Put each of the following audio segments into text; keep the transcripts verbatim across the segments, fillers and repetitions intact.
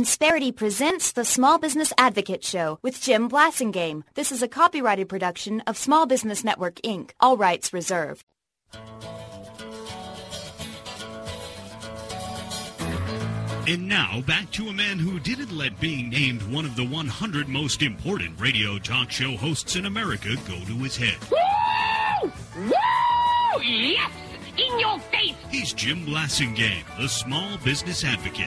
Insperity presents the Small Business Advocate Show with Jim Blasingame. This is a copyrighted production of Small Business Network, Incorporated. All rights reserved. And now, back to a man who didn't let being named one of the one hundred most important radio talk show hosts in America go to his head. Woo! Woo! Yes! In your face! He's Jim Blasingame, the Small Business Advocate.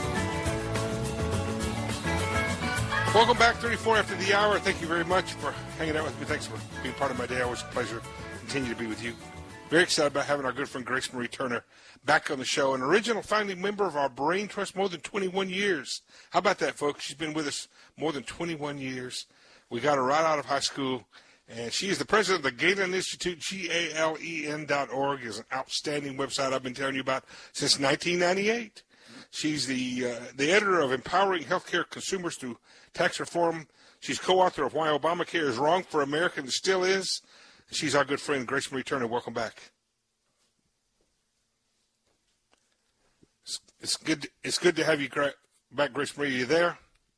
Welcome back, thirty-four after the hour. Thank you very much for hanging out with me. Thanks for being part of my day. Always a pleasure to continue to be with you. Very excited about having our good friend Grace Marie Turner back on the show, an original founding member of our Brain Trust, more than twenty-one years. How about that, folks? She's been with us more than twenty-one years. We got her right out of high school, and she is the president of the Galen Institute. G A L E N dot org is an outstanding website I've been telling you about since nineteen ninety-eight. She's the uh, the editor of Empowering Healthcare Consumers Through Tax Reform. She's co-author of Why Obamacare is Wrong for America and Still Is. She's our good friend, Grace Marie Turner. Welcome back. It's, it's good. It's good to have you back, Grace Marie. Are you there?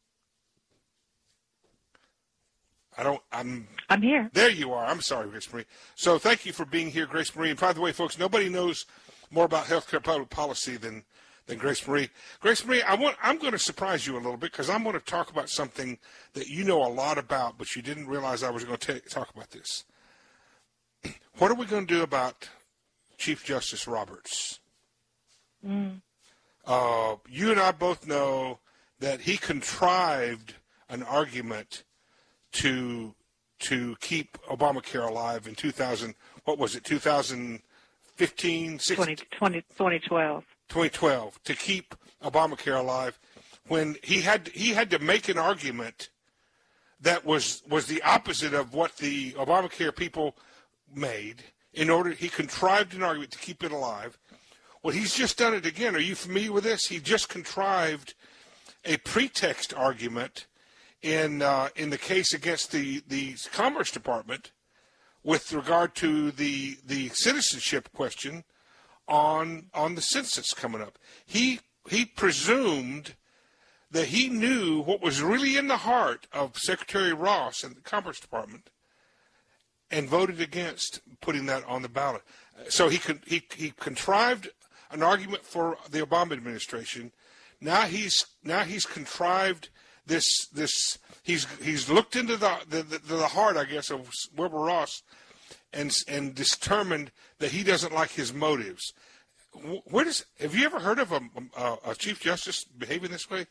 I don't. I'm. I'm here. There you are. I'm sorry, Grace Marie. So thank you for being here, Grace Marie. And by the way, folks, nobody knows more about healthcare public policy than. than Grace Marie. Grace Marie, I want, I'm going to surprise you a little bit because I'm going to talk about something that you know a lot about, but you didn't realize I was going to talk about this. What are we going to do about Chief Justice Roberts? Mm. Uh, you and I both know that he contrived an argument to to keep Obamacare alive in two thousand. What was it? two thousand fifteen, sixteen? twenty, twenty, twenty twelve. twenty twelve to keep Obamacare alive, when he had he had to make an argument that was was the opposite of what the Obamacare people made. In order, he contrived an argument to keep it alive. Well, he's just done it again. Are you familiar with this? He just contrived a pretext argument in uh, in the case against the the Commerce Department with regard to the the citizenship question. On on the census coming up, he he presumed that he knew what was really in the heart of Secretary Ross and the Commerce Department, and voted against putting that on the ballot. So he con- he he contrived an argument for the Obama administration. Now he's now he's contrived this this he's he's looked into the the, the, the heart, I guess, of Wilbur Ross. And and determined that he doesn't like his motives. Where does have you ever heard of a, a, a Chief Justice behaving this way?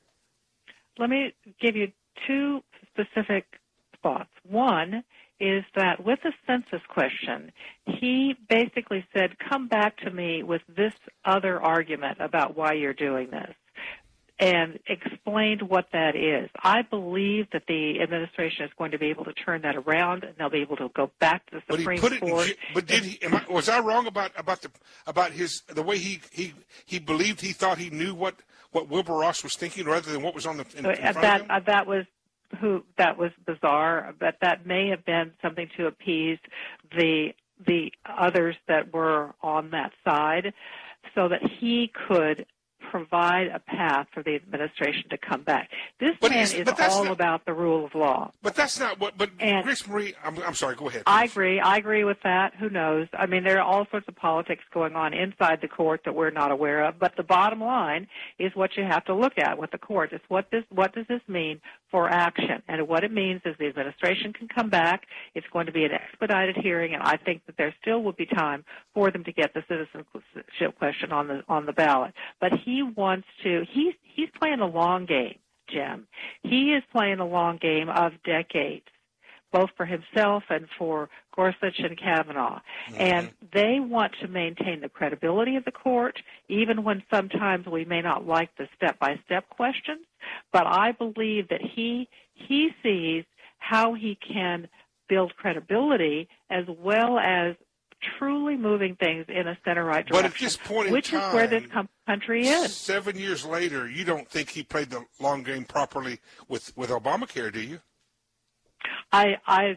Let me give you two specific thoughts. One is that with the census question, he basically said, "Come back to me with this other argument about why you're doing this," and explained what that is. I believe that the administration is going to be able to turn that around, and they'll be able to go back to the Supreme but he put Court. It in, but did he? Am I, was I wrong about about the about his the way he he he believed he thought he knew what what Wilbur Ross was thinking, rather than what was on the in, in front that of him? uh, that was who that was bizarre, but that may have been something to appease the the others that were on that side, so that he could provide a path for the administration to come back. This but man is, is all not, about the rule of law. But that's not what. But and Grace Marie, I'm, I'm sorry. Go ahead. I agree. I agree with that. Who knows? I mean, there are all sorts of politics going on inside the court that we're not aware of. But the bottom line is what you have to look at with the court is what this what does this mean for action? And what it means is the administration can come back. It's going to be an expedited hearing, and I think that there still will be time for them to get the citizenship question on the on the ballot. But he wants to. He's he's playing a long game, Jim. He is playing a long game of decades, both for himself and for Gorsuch and Kavanaugh. Mm-hmm. And they want to maintain the credibility of the court, even when sometimes we may not like the step-by-step questions. But I believe that he he sees how he can build credibility as well as truly moving things in a center-right direction, but at this point in which time, is where this com- country is. Seven years later, you don't think he played the long game properly with, with Obamacare, do you? I, I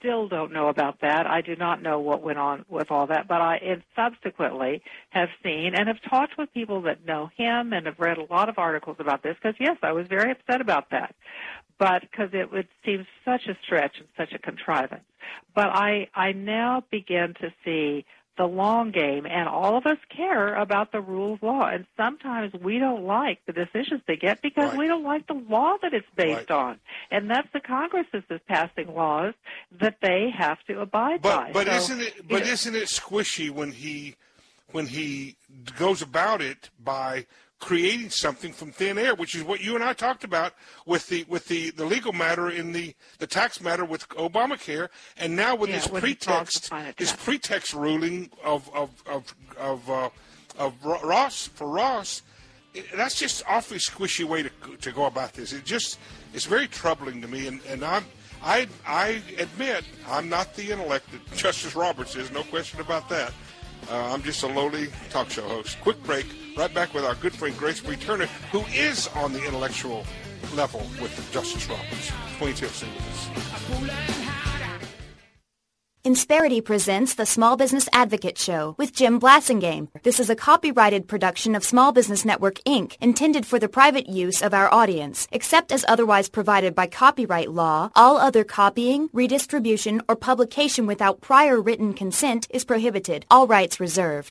still don't know about that. I do not know what went on with all that, but I and subsequently have seen and have talked with people that know him and have read a lot of articles about this because, yes, I was very upset about that, but because it would seem such a stretch and such a contrivance. But I, I now begin to see the long game, and all of us care about the rule of law. And sometimes we don't like the decisions they get because right. we don't like the law that it's based right. on. And that's the Congress that's passing laws that they have to abide but, by. But so, isn't it? But you know, isn't it squishy when he when he goes about it by creating something from thin air, which is what you and I talked about with the with the, the legal matter in the, the tax matter with Obamacare, and now with yeah, this with pretext this pretext ruling of of of of, uh, of Ross for Ross, that's just awfully squishy way to to go about this. It just it's very troubling to me, and, and I'm I I admit I'm not the intellect that Justice Roberts is, no question about that. Uh, I'm just a lowly talk show host. Quick break. Right back with our good friend Grace Marie Turner, who is on the intellectual level with Justice Roberts. Queen Tiff, stay with us. Insperity presents the Small Business Advocate Show with Jim Blasingame. This is a copyrighted production of Small Business Network, Incorporated, intended for the private use of our audience. Except as otherwise provided by copyright law, all other copying, redistribution, or publication without prior written consent is prohibited. All rights reserved.